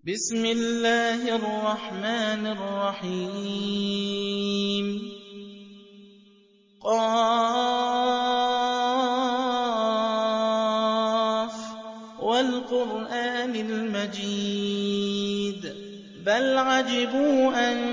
بسم الله الرحمن الرحيم قاف والقرآن المجيد بل عجبوا أن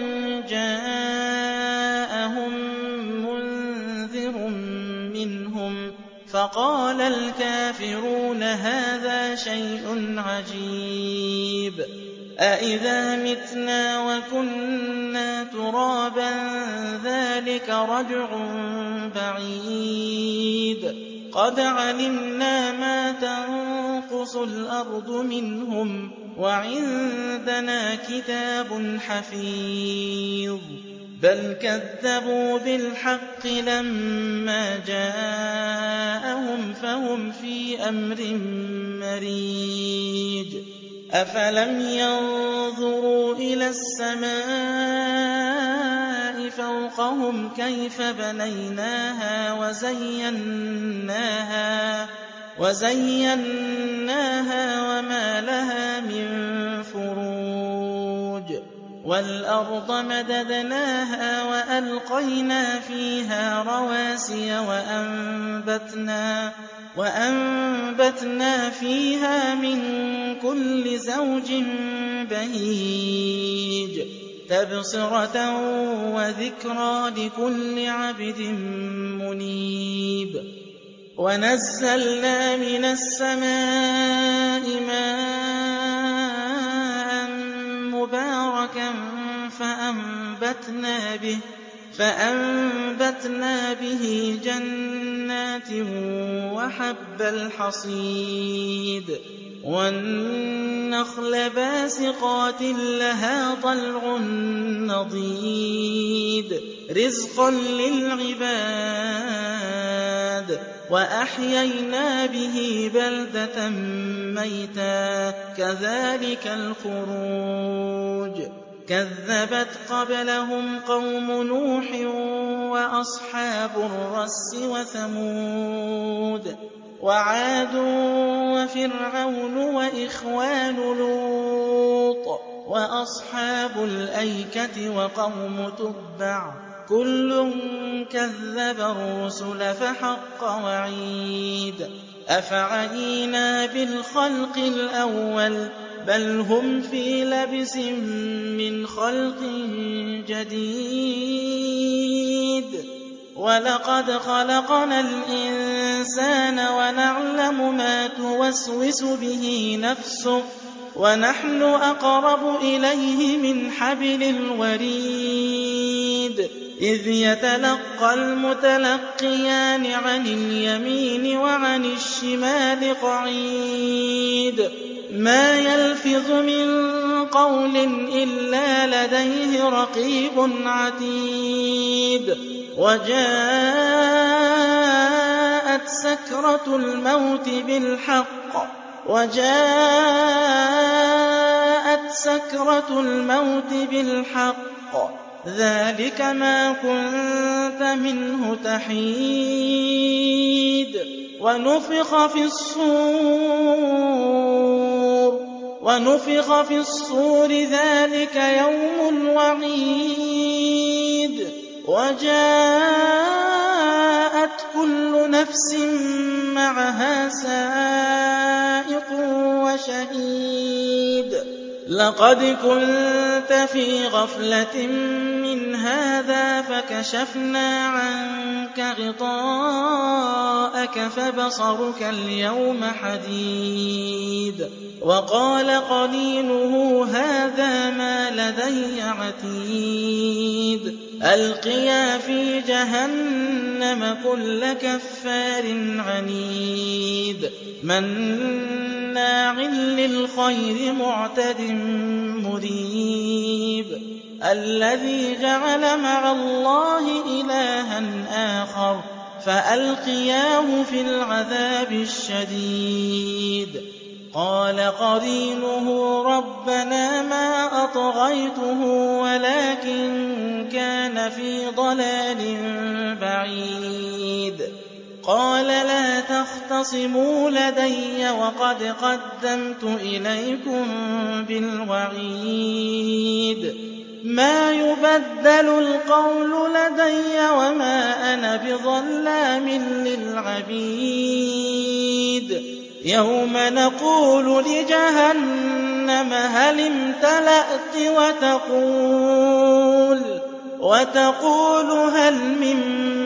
جاءهم منذر منهم فقال الكافرون هذا شيء عجيب أإذا متنا وكنا ترابا ذلك رجع بعيد قد علمنا ما تنقص الأرض منهم وعندنا كتاب حفيظ بل كذبوا بالحق لما جاءهم فهم في أمر مريج أفلم ينظروا إلى السماء فوقهم كيف بنيناها وزيناها وما لها من فروج والأرض مددناها وألقينا فيها رواسي وأنبتنا فيها من كل زوج بهيج تبصرة وذكرى لكل عبد منيب ونزلنا من السماء ماء مباركا فأنبتنا به جنات وحب الحصيد والنخل باسقات لها طلع نضيد رزقا للعباد وأحيينا به بلدة ميتا كذلك الخروج كذبت قبلهم قوم نوح وأصحاب الرس وثمود وعاد وفرعون وإخوان لوط وأصحاب الأيكة وقوم تبع كل كذب الرسل فحق وعيد أفعينا بالخلق الأول بل هم في لبس من خلق جديد ولقد خلقنا الإنسان ونعلم ما توسوس به نفسه ونحن أقرب إليه من حبل الوريد إذ يتلقى المتلقيان عن اليمين وعن الشمال قعيد ما يلفظ من قول إلا لديه رقيب عتيد وجاءت سكرة الموت بالحق ذلك ما كنت منه تحيد ونفخ في الصور ذلك يوم الوعيد وجاءت كل نفس معها سائق وشهيد لقد كنت في غفلة من هذا فكشفنا عنك غطاءك فبصرك اليوم حديد وقال قرينه هذا ما لدي عتيد ألقيا في جهنم كل كفار عنيد مناع للخير معتد مريب الذي جعل مع الله إلها آخر فألقياه في العذاب الشديد قال قرينه ربنا ما أطغيته ولكن كان في ضلال بعيد قَالَ لَا تَخْتَصِمُوا لَدَيَّ وَقَدْ قَدَّمْتُ إِلَيْكُم بِالْوَعِيدِ مَا يُبَدَّلُ الْقَوْلُ لَدَيَّ وَمَا أَنَا بِظَلَّامٍ لِّلْعَبِيدِ يَوْمَ نَقُولُ لِجَهَنَّمَ هَلِ امْتَلَأْتِ وَتَقُولُ هَلْ مِن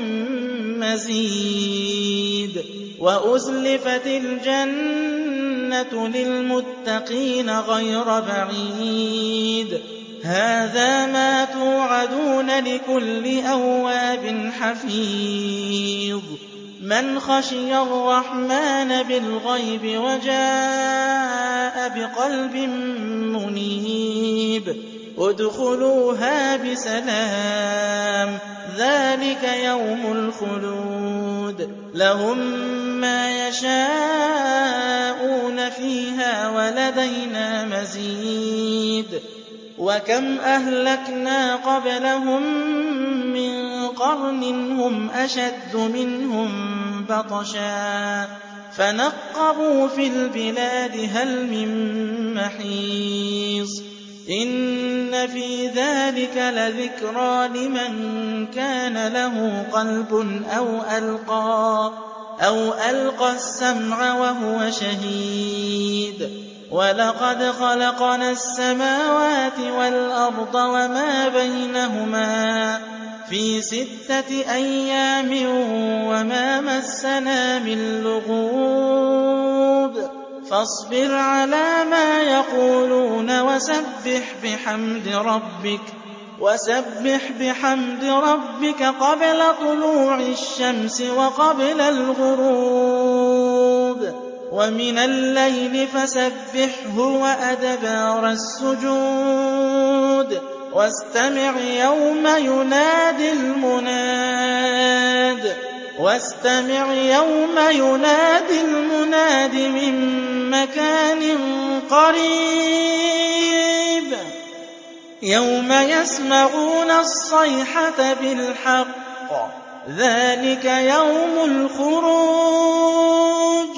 مَّزِيدٍ وَأُزْلِفَتِ الْجَنَّةُ لِلْمُتَّقِينَ غَيْرَ بَعِيدٍ هَٰذَا مَا تُوعَدُونَ لِكُلِّ أَوَّابٍ حَفِيظٍ مَّنْ خَشِيَ الرَّحْمَٰنَ بِالْغَيْبِ وَجَاءَ بِقَلْبٍ مُّنِيبٍ ادْخُلُوهَا بِسَلَامٍ ذَٰلِكَ يَوْمُ الْخُلُودِ لَهُم مَّا يَشَاءُونَ فِيهَا وَلَدَيْنَا مَزِيدٌ وَكَمْ أَهْلَكْنَا قَبْلَهُم مِّن قَرْنٍ هُمْ أَشَدُّ مِنْهُم بَطْشًا فَنَقَّبُوا فِي الْبِلَادِ هَلْ مِن مَّحِيصٍ إِنَّ فِي ذَلِكَ لَذِكْرَىٰ لِمَن كَانَ لَهُ قَلْبٌ أَوْ أَلْقَى السَّمْعَ وَهُوَ شَهِيدٌ وَلَقَدْ خَلَقْنَا السَّمَاوَاتِ وَالْأَرْضَ وَمَا بَيْنَهُمَا فِي 6 أَيَّامٍ وَمَا مَسَّنَا مِن لُّغُوبٍ فَاصْبِرْ عَلَىٰ مَا يَقُولُونَ وَسَبِّحْ بِحَمْدِ رَبِّكَ قَبْلَ طُلُوعِ الشَّمْسِ وَقَبْلَ الْغُرُوبِ وَمِنَ اللَّيْلِ فَسَبِّحْهُ وَأَدْبَارَ السُّجُودِ وَاسْتَمِعْ يَوْمَ يُنَادِ الْمُنَادِ مِن مَّكَانٍ قَرِيبٍ يَوْمَ يَسْمَعُونَ الصَّيْحَةَ بِالْحَقِّ ذَٰلِكَ يَوْمُ الْخُرُوجِ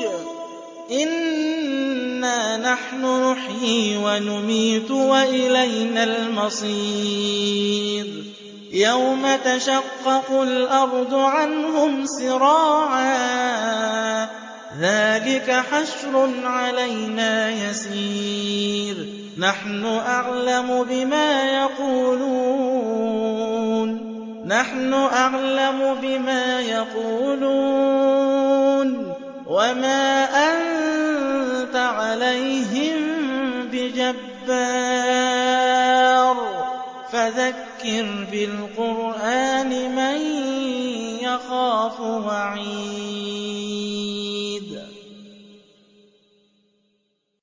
إِنَّا نَحْنُ نُحْيِي وَنُمِيتُ وَإِلَيْنَا الْمَصِيرُ يَوْمَ تَشَقَّقُ الْأَرْضُ عَنْهُمْ سِرَاعًا ذَٰلِكَ حَشْرٌ عَلَيْنَا يَسِيرٌ نَحْنُ أَعْلَمُ بِمَا يَقُولُونَ وَمَا أَنتَ عَلَيْهِم بِجَبَّارٍ فَذَكِّرْ بِالْقُرْآنِ مَن يَخَافُ وَعِيدِ